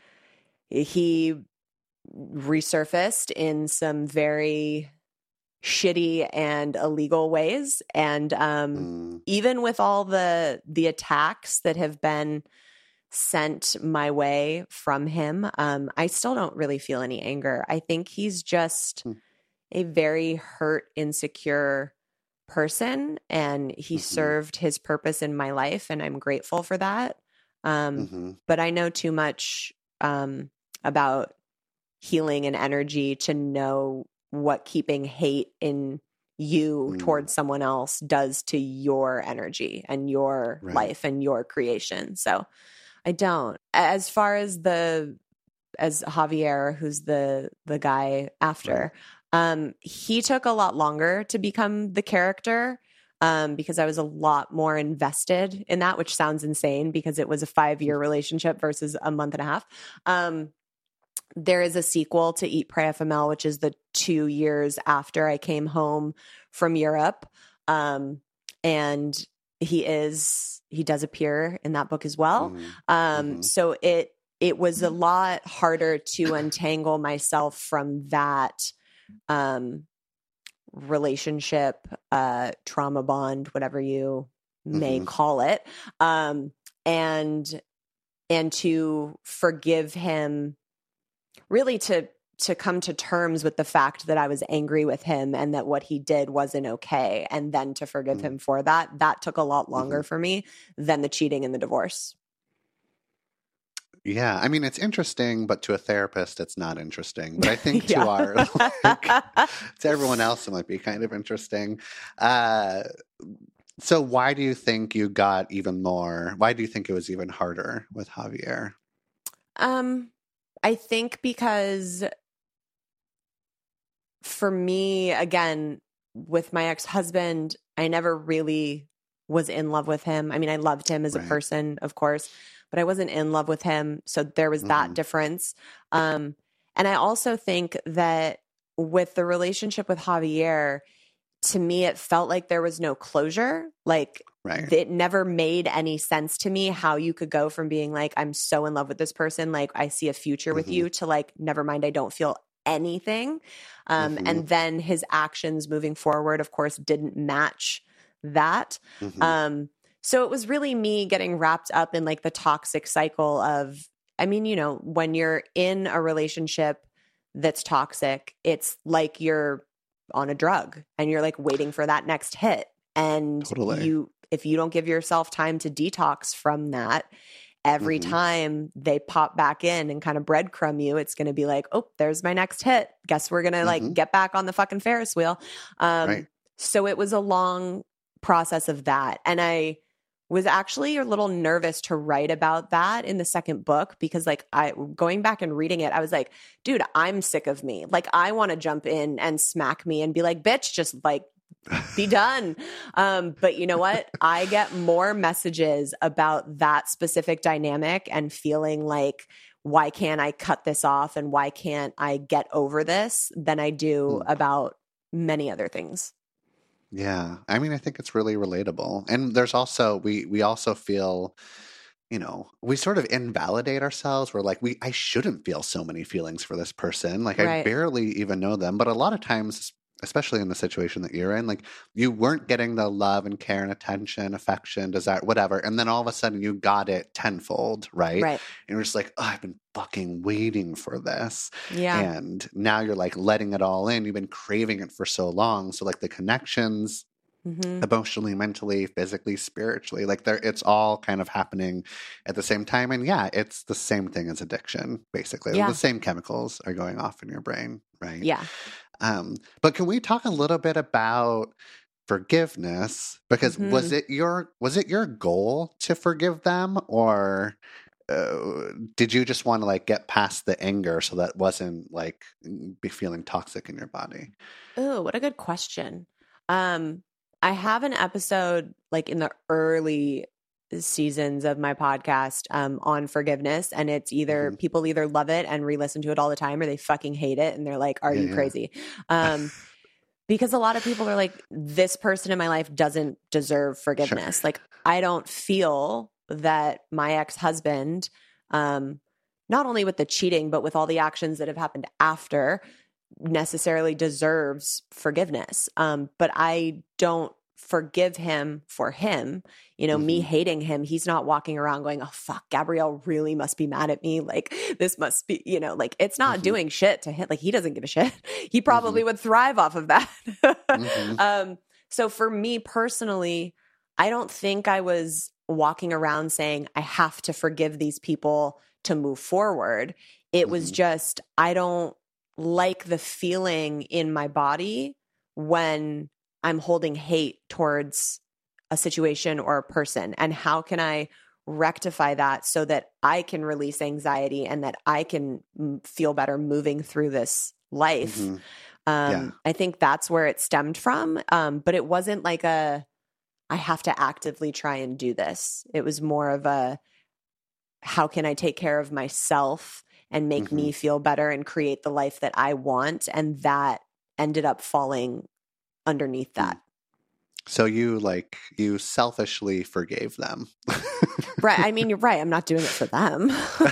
he resurfaced in some very shitty and illegal ways. And um, Mm. even with all the the attacks that have been sent my way from him, um, I still don't really feel any anger. I think he's just Hmm. a very hurt, insecure person, and he Mhm. served his purpose in my life, and I'm grateful for that. Um, Mhm. but I know too much um, about healing and energy to know what keeping hate in you Mm. towards someone else does to your energy and your Right. life and your creation. So I don't. As far as the as Javier, who's the the guy after, um, he took a lot longer to become the character. Um, because I was a lot more invested in that, which sounds insane because it was a five year relationship versus a month and a half. Um, there is a sequel to Eat, Pray, F M L, which is the two years after I came home from Europe. Um, and he is, he does appear in that book as well. Mm. Um, Mhm. so it, it was a lot harder to untangle myself from that, um, relationship, uh, trauma bond, whatever you may Mhm. call it. Um, and, and to forgive him, really to to come to terms with the fact that I was angry with him and that what he did wasn't okay, and then to forgive Mm. him for that, that took a lot longer Mhm. for me than the cheating and the divorce. Yeah, I mean, it's interesting, but to a therapist, it's not interesting. But I think to Yeah. our, like, to everyone else, it might be kind of interesting. Uh, so why do you think you got even more? Why do you think it was even harder with Javier? Um, I think because for me, again, with my ex-husband, I never really was in love with him. I mean, I loved him as a Right. person, of course, but I wasn't in love with him. So there was that Mhm. difference. Um, and I also think that with the relationship with Javier, to me, it felt like there was no closure. Like Right. it never made any sense to me how you could go from being like, I'm so in love with this person, like I see a future with Mm-hmm. you, to like, never mind, I don't feel anything. Um, Mm-hmm. And then his actions moving forward, of course, didn't match that. Mm-hmm. Um, so it was really me getting wrapped up in like the toxic cycle of, I mean, you know, when you're in a relationship that's toxic, it's like you're on a drug and you're like waiting for that next hit. And Totally. you, if you don't give yourself time to detox from that, every Mm-hmm. time they pop back in and kind of breadcrumb you, it's going to be like, oh, there's my next hit. Guess we're going to Mm-hmm. like get back on the fucking Ferris wheel. Um, Right. So it was a long process of that. And I was actually a little nervous to write about that in the second book because like I going back and reading it, I was like, dude, I'm sick of me. Like I want to jump in and smack me and be like, bitch, just like be done. Um, but you know what? I get more messages about that specific dynamic and feeling like, why can't I cut this off and why can't I get over this than I do Hmm. about many other things. Yeah. I mean, I think it's really relatable. And there's also, we, we also feel, you know, we sort of invalidate ourselves. We're like, we, I shouldn't feel so many feelings for this person. Like, I Right. barely even know them. But a lot of times, especially in the situation that you're in, like, you weren't getting the love and care and attention, affection, desire, whatever. And then all of a sudden you got it tenfold, right? Right. And you're just like, oh, I've been fucking waiting for this. Yeah. And now you're like letting it all in. You've been craving it for so long. So, like, the connections, Mm-hmm. emotionally, mentally, physically, spiritually, like there, it's all kind of happening at the same time. And yeah, it's the same thing as addiction, basically. Yeah. The same chemicals are going off in your brain, right? Yeah. Um, but can we talk a little bit about forgiveness? Because Mhm. was it your was it your goal to forgive them, or uh, did you just want to like get past the anger so that wasn't like be feeling toxic in your body? Oh, what a good question. Um, I have an episode like in the early seasons of my podcast um, on forgiveness, and it's either Mhm. people either love it and re-listen to it all the time, or they fucking hate it and they're like, "Are Yeah, you yeah. crazy?" Um, because a lot of people are like, "This person in my life doesn't deserve forgiveness." Like, I don't feel that my ex-husband, um, not only with the cheating but with all the actions that have happened after, necessarily deserves forgiveness. Um, but I don't forgive him for him. You know, me Mhm. hating him, he's not walking around going, oh, fuck, Gabrielle really must be mad at me. Like, this must be, you know, like it's not Mhm. doing shit to him. Like, he doesn't give a shit. He probably would thrive off of that. Mhm. um, so for me personally, I don't think I was walking around saying, I have to forgive these people to move forward. It was Mhm. just, I don't like the feeling in my body when I'm holding hate towards a situation or a person. And how can I rectify that so that I can release anxiety and that I can m- feel better moving through this life? Mhm. Um, Yeah. I think that's where it stemmed from. Um, but it wasn't like a, I have to actively try and do this. It was more of a, how can I take care of myself and make Mhm. me feel better and create the life that I want? And that ended up falling underneath that. So you like you selfishly forgave them. Right. I mean, you're right. I'm not doing it for them.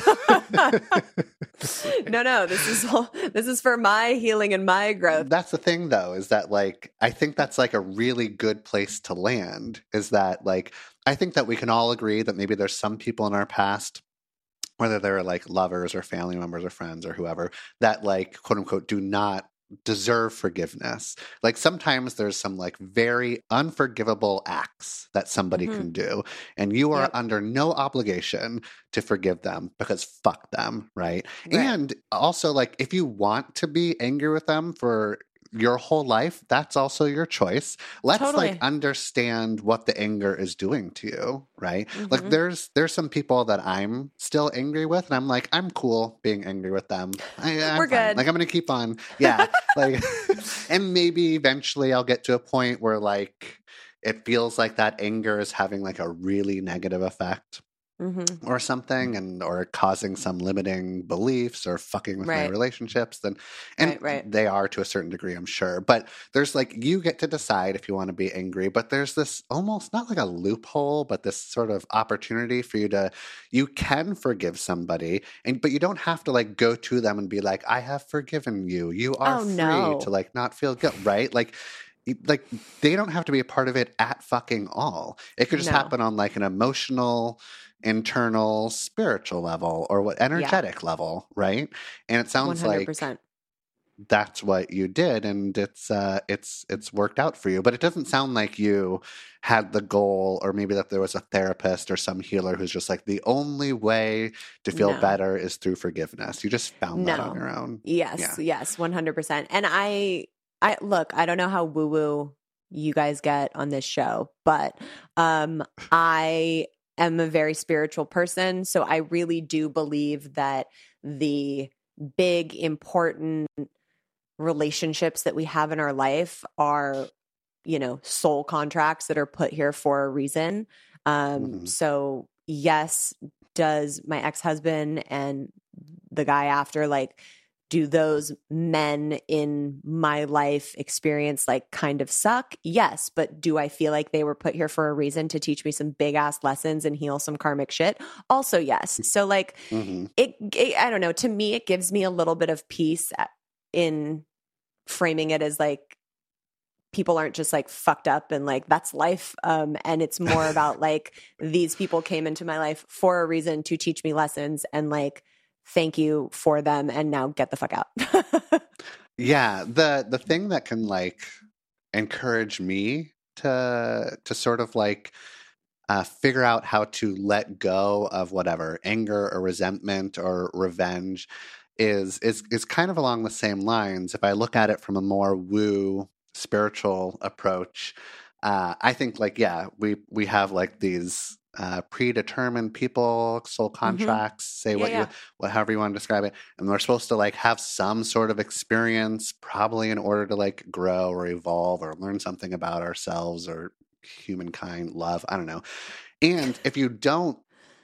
no, no, this is all, this is for my healing and my growth. That's the thing though, is that like I think that's like a really good place to land, is that like I think that we can all agree that maybe there's some people in our past, whether they're like lovers or family members or friends or whoever, that like quote unquote do not deserve forgiveness. Like sometimes there's some like very unforgivable acts that somebody Mhm. can do, and you are Yep. under no obligation to forgive them because fuck them, right? Right. And also like if you want to be angry with them for your whole life, that's also your choice. Let's Totally. like understand what the anger is doing to you, right? Like Mhm. there's there's some people that I'm still angry with, and I'm like, I'm cool being angry with them. I, I'm We're fine. good. Like I'm gonna keep on, yeah. Like, and maybe eventually I'll get to a point where like it feels like that anger is having like a really negative effect Mm-hmm. or something, and or causing some limiting beliefs or fucking with my Right. relationships, then and Right, right. they are to a certain degree, I'm sure. But there's like, you get to decide if you want to be angry, but there's this almost not like a loophole, but this sort of opportunity for you to, you can forgive somebody, and but you don't have to like go to them and be like, I have forgiven you. You are Oh, free no. to like not feel guilt, right? Like you- like they don't have to be a part of it at fucking all. It could just No. happen on like an emotional, internal, spiritual level, or what, Yeah. energetic level, right? And it sounds like one hundred percent. that's what you did, and it's uh it's it's worked out for you. But it doesn't sound like you had the goal, or maybe that there was a therapist or some healer who's just like, the only way to feel No. better is through forgiveness. You just found that on No. your own. Yes, Yeah. yes, one hundred percent. And I I look, I don't know how woo-woo you guys get on this show, but um I am a very spiritual person, so I really do believe that the big important relationships that we have in our life are, you know, soul contracts that are put here for a reason. Um Mhm. so yes, does my ex-husband and the guy after, like, do those men in my life experience like kind of suck? Yes. But do I feel like they were put here for a reason to teach me some big ass lessons and heal some karmic shit? Also, yes. So like Mhm. it, it I don't know, to me it gives me a little bit of peace in framing it as like people aren't just like fucked up and like that's life. Um, and it's more about like these people came into my life for a reason to teach me lessons, and like thank you for them, and now get the fuck out. Yeah, the the thing that can like encourage me to to sort of like uh, figure out how to let go of whatever anger or resentment or revenge is is is kind of along the same lines. If I look at it from a more woo spiritual approach, uh, I think like, yeah, we we have like these uh, predetermined people, soul Mm-hmm. contracts, say Yeah, what you yeah. what however you want to describe it, and we're supposed to like have some sort of experience, probably in order to like grow or evolve or learn something about ourselves or humankind, love. I don't know. And if you don't,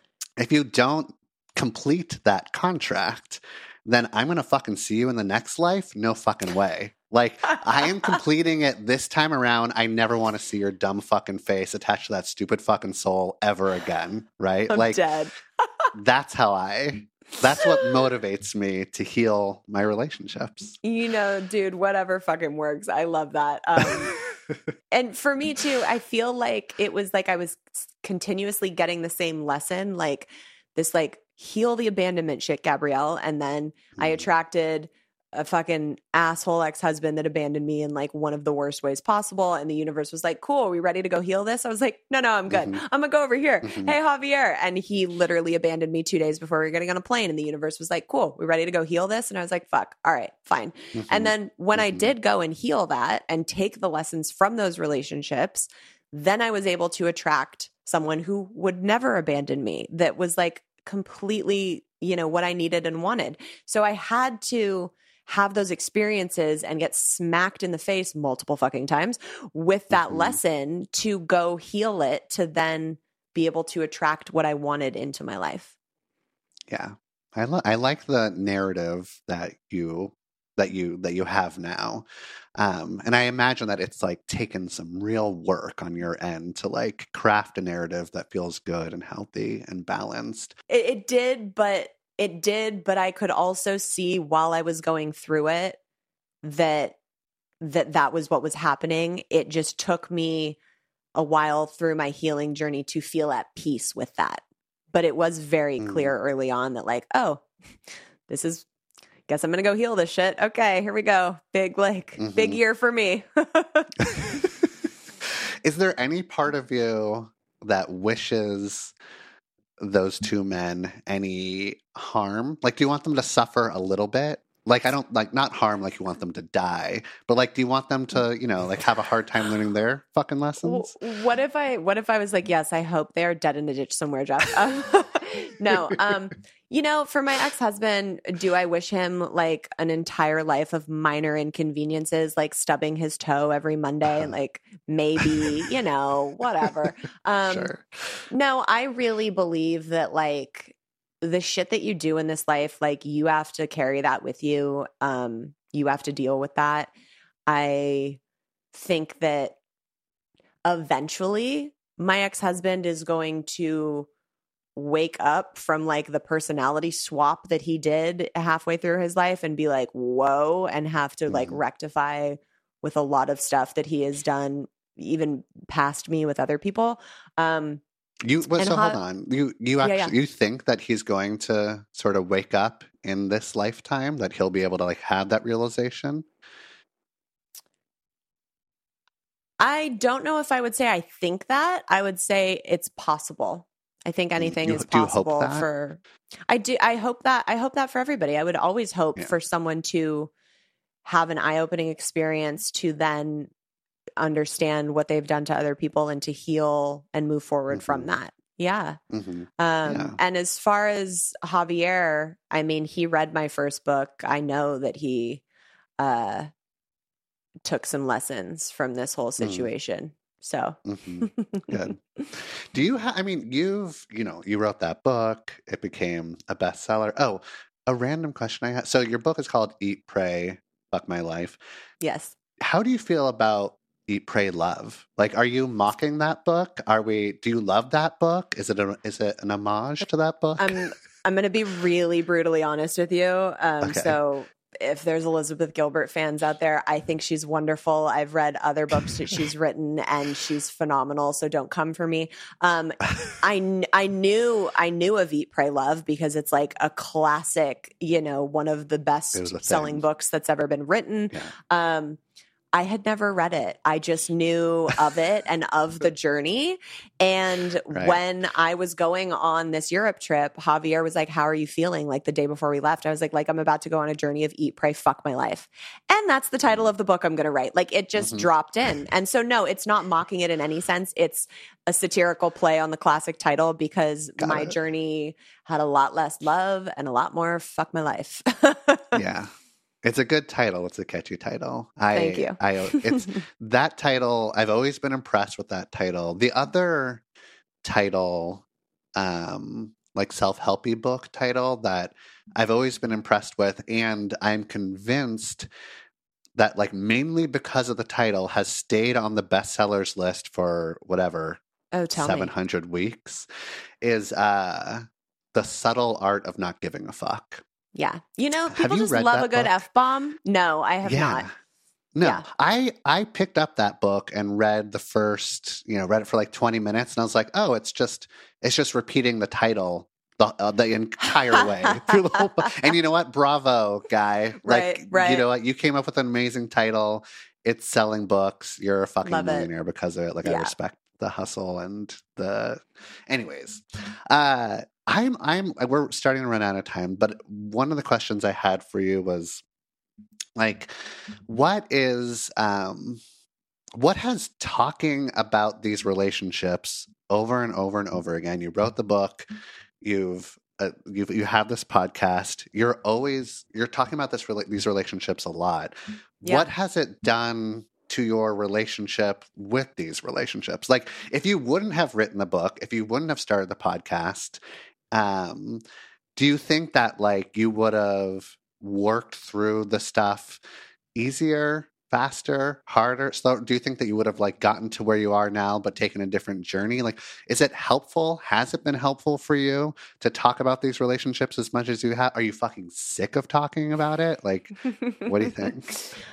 if you don't complete that contract, then I'm going to fucking see you in the next life. No fucking way. Like, I am completing it this time around. I never want to see your dumb fucking face attached to that stupid fucking soul ever again. Right? I'm like, dead. that's how I, that's what motivates me to heal my relationships. You know, dude, whatever fucking works. I love that. Um, and for me too, I feel like it was like I was continuously getting the same lesson, like this, like heal the abandonment shit, Gabrielle. And then I Mm. attracted a fucking asshole ex-husband that abandoned me in like one of the worst ways possible. And the universe was like, cool, are we ready to go heal this? I was like, no, no, I'm good. Mhm. I'm gonna go over here. Mhm. Hey, Javier. And he literally abandoned me two days before we were getting on a plane. And the universe was like, cool, we ready to go heal this? And I was like, fuck, all right, fine. Mhm. And then when I Mhm. did go and heal that and take the lessons from those relationships, then I was able to attract someone who would never abandon me, that was like completely, you know, what I needed and wanted. So I had to have those experiences and get smacked in the face multiple fucking times with that Mhm. lesson to go heal it, to then be able to attract what I wanted into my life. Yeah. I li- I like the narrative that you that you that you have now. Um, and I imagine that it's like taken some real work on your end to like craft a narrative that feels good and healthy and balanced. It, it did, but it did, but I could also see while I was going through it that that that was what was happening. It just took me a while through my healing journey to feel at peace with that. But it was very Mm. clear early on that like, oh, this is, guess I'm going to go heal this shit. Okay, here we go. Big, like, Mhm. big year for me. Is there any part of you that wishes those two men any harm? Like, do you want them to suffer a little bit? Like, I don't like not harm like you want them to die, but like, do you want them to, you know, like have a hard time learning their fucking lessons? What if I, what if I was like, yes, I hope they are dead in a ditch somewhere, Jeff. Um, no, um, you know, for my ex-husband, do I wish him like an entire life of minor inconveniences, like stubbing his toe every Monday? Like maybe, you know, whatever. Um, Sure. No, I really believe that like the shit that you do in this life, like you have to carry that with you. Um, you have to deal with that. I think that eventually my ex-husband is going to wake up from like the personality swap that he did halfway through his life and be like, whoa, and have to like Mhm. rectify with a lot of stuff that he has done even past me with other people. Um, You but and so how- hold on. You you Yeah, actually yeah. you think that he's going to sort of wake up in this lifetime, that he'll be able to like have that realization? I don't know if I would say I think that. I would say it's possible. I think anything You- is do you hope possible that? for I do I hope that I hope that for everybody. I would always hope Yeah. for someone to have an eye-opening experience to then understand what they've done to other people and to heal and move forward from Mhm. that. Yeah. Mhm. Um, Yeah. And as far as Javier, I mean, he read my first book. I know that he uh, took some lessons from this whole situation. So Mhm. Good. Do you have, I mean, you've, you know, you wrote that book, it became a bestseller. Oh, a random question I had. So your book is called Eat, Pray, Fuck My Life. yes. How do you feel about Eat, Pray, Love? Like, are you mocking that book? Are we, do you love that book? Is it a, is it an homage to that book? I'm I'm going to be really brutally honest with you. Um, Okay. So if there's Elizabeth Gilbert fans out there, I think she's wonderful. I've read other books that she's written and she's phenomenal. So don't come for me. Um, I, kn- I knew, I knew of Eat, Pray, Love because it's like a classic, you know, one of the It best was a selling thing. books that's ever been written. Yeah. Um, I had never read it. I just knew of it and of the journey. And Right. when I was going on this Europe trip, Javier was like, how are you feeling? Like the day before we left, I was like, like I'm about to go on a journey of eat, pray, fuck my life. And that's the title of the book I'm going to write. Like it just Mhm. dropped in. And so, no, it's not mocking it in any sense. It's a satirical play on the classic title because Got my it. journey had a lot less love and a lot more fuck my life. Yeah. It's a good title. It's a catchy title. I, Thank you. I, it's that title. I've always been impressed with that title. The other title, um, like self-helpy book title that I've always been impressed with, and I'm convinced that like mainly because of the title has stayed on the bestsellers list for whatever Oh, tell seven me. hundred weeks is uh, The Subtle Art of Not Giving a Fuck. Yeah. You know, Have people you just read love that a good book? F-bomb. No, I have not. No, Yeah. I I picked up that book and read the first, you know, read it for like twenty minutes, and I was like, oh, it's just it's just repeating the title the uh, the entire way through the whole book. And you know what? Bravo, guy! Right, Like, right. you know what? You came up with an amazing title. It's selling books. You're a fucking Love it. millionaire because of it. Like, I Yeah. respect the hustle and the. Anyways, uh, I'm I'm we're starting to run out of time, but one of the questions I had for you was, like, what is um what has talking about these relationships over and over and over again? You wrote the book, you've uh, you've you have this podcast. You're always you're talking about this rela- these relationships a lot. Yeah. What has it done to your relationship with these relationships? Like, if you wouldn't have written the book, if you wouldn't have started the podcast, um, do you think that like you would have worked through the stuff easier, faster, harder, slower? Do you think that you would have like gotten to where you are now but taken a different journey? Like, is it helpful? Has it been helpful for you to talk about these relationships as much as you have? Are you fucking sick of talking about it? Like, what do you think?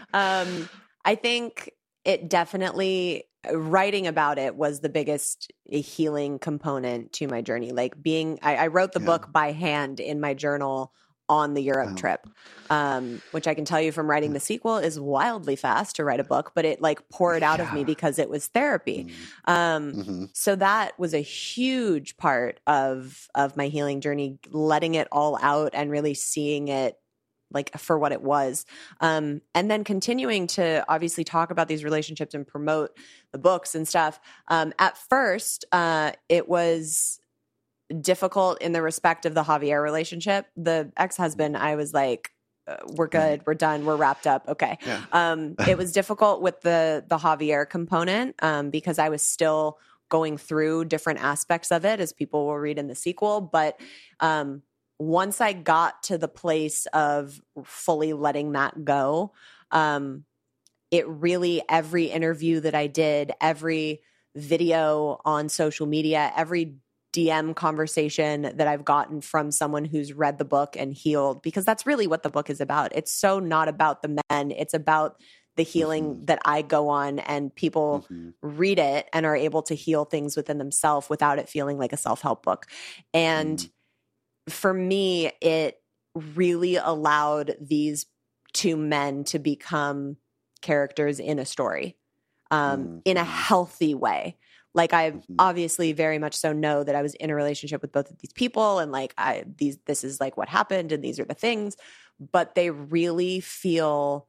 um, I think it definitely writing about it was the biggest healing component to my journey. Like being, I, I wrote the Yeah. book by hand in my journal on the Europe Wow. trip, um, which I can tell you from writing the sequel is wildly fast to write a book, but it like poured out of me Yeah. because it was therapy. Mm. Um, Mm-hmm. so that was a huge part of of my healing journey, letting it all out and really seeing it like for what it was. Um, and then continuing to obviously talk about these relationships and promote the books and stuff. Um, at first, uh, it was difficult in the respect of the Javier relationship. The ex-husband, I was like, uh, we're good, we're done, we're wrapped up. Okay. Yeah. Um, it was difficult with the, the Javier component um, because I was still going through different aspects of it, as people will read in the sequel. But um, once I got to the place of fully letting that go, um, it really, every interview that I did, every video on social media, every D M conversation that I've gotten from someone who's read the book and healed, because that's really what the book is about. It's so not about the men. It's about the healing mm-hmm. that I go on, and people mm-hmm. read it and are able to heal things within themselves without it feeling like a self-help book. And mm-hmm. for me, it really allowed these two men to become characters in a story um, mm-hmm. in a healthy way. Like I mm-hmm. obviously very much so know that I was in a relationship with both of these people, and like I these this is like what happened and these are the things, but they really feel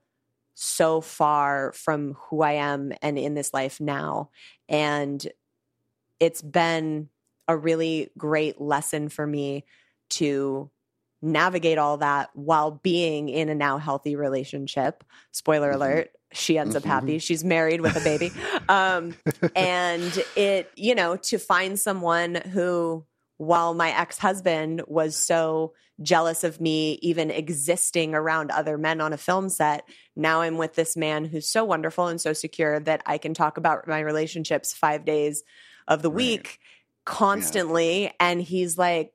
so far from who I am and in this life now. And it's been a really great lesson for me to navigate all that while being in a now healthy relationship. Spoiler mm-hmm. alert. She ends mm-hmm. up happy. She's married with a baby. Um, and it, you know, to find someone who, while my ex-husband was so jealous of me even existing around other men on a film set, now I'm with this man who's so wonderful and so secure that I can talk about my relationships five days of the right. week constantly. Yeah. And he's like,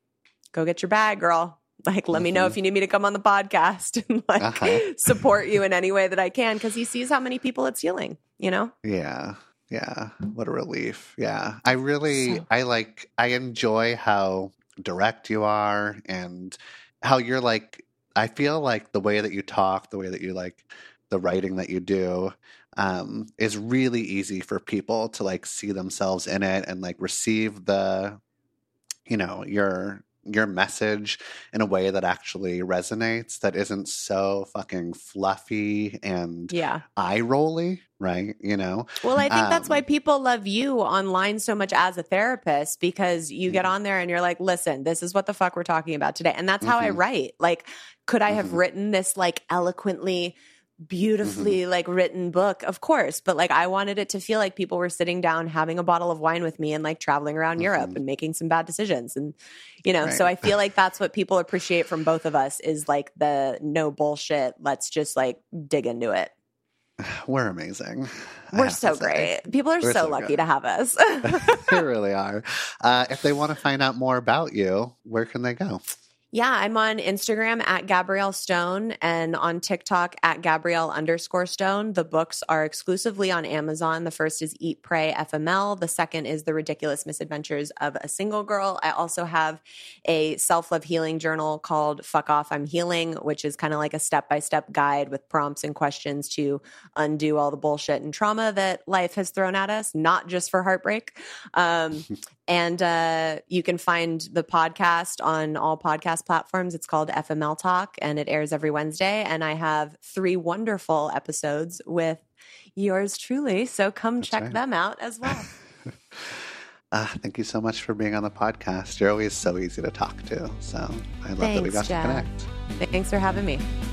go get your bag, girl. Like, let mm-hmm. me know if you need me to come on the podcast and like uh-huh. support you in any way that I can. Cause he sees how many people it's healing, you know? Yeah. Yeah. What a relief. Yeah. I really, So- I like, I enjoy how direct you are and how you're like, I feel like the way that you talk, the way that you like the writing that you do, um, is really easy for people to like see themselves in it and like receive the, you know, your, your message in a way that actually resonates, that isn't so fucking fluffy and Yeah. eye rolly, right? You know? Well, I think um, that's why people love you online so much as a therapist, because you get on there and you're like, listen, this is what the fuck we're talking about today. And that's how mm-hmm. I write. Like, could I have mm-hmm. written this like eloquently, beautifully mm-hmm. like written book? Of course. But like, I wanted it to feel like people were sitting down having a bottle of wine with me and like traveling around mm-hmm. Europe and making some bad decisions. And, you know, right. so I feel like that's what people appreciate from both of us, is like the no bullshit. Let's just like dig into it. We're amazing. We're so great. People are so, so lucky good. to have us. They really are. Uh, if they want to find out more about you, where can they go? Yeah, I'm on Instagram at Gabrielle Stone and on TikTok at Gabrielle underscore Stone. The books are exclusively on Amazon. The first is Eat, Pray, F M L. The second is The Ridiculous Misadventures of a Single Girl. I also have a self-love healing journal called Fuck Off, I'm Healing, which is kind of like a step-by-step guide with prompts and questions to undo all the bullshit and trauma that life has thrown at us, not just for heartbreak. Um, and uh, you can find the podcast on all podcast platforms. It's called F M L Talk, and it airs every Wednesday. And I have three wonderful episodes with yours truly. So come That's check right. them out as well. uh, thank you so much for being on the podcast. You're always so easy to talk to. So I love Thanks, that we got Jeff. to connect. Thanks for having me.